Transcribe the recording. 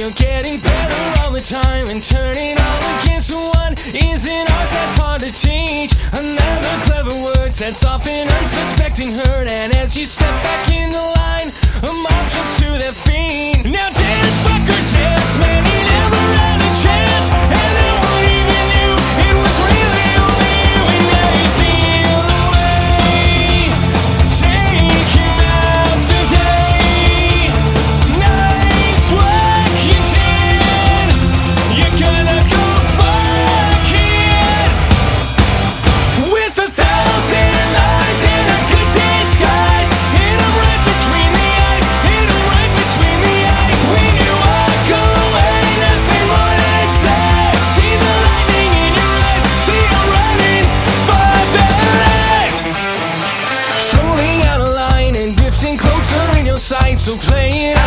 you're getting better all the time, and turning all against one is an art that's hard to teach. Another clever word sets off an unsuspecting herd, and as you step back in the line, a mob jumps to their feet. Now dance, fucker, dance, man, he never had a chance, and no one even knew it was really only you. And now you steal away, take him out today. Nice work you did, you're gonna go fuck it, with 1,000 lies and a good disguise. Hit him right between the eyes, hit him right between the eyes. When you walk away, nothing more to say. See the lightning in your eyes, see you running for their lives. Strolling out of line and drifting closer in your sight, so play it out.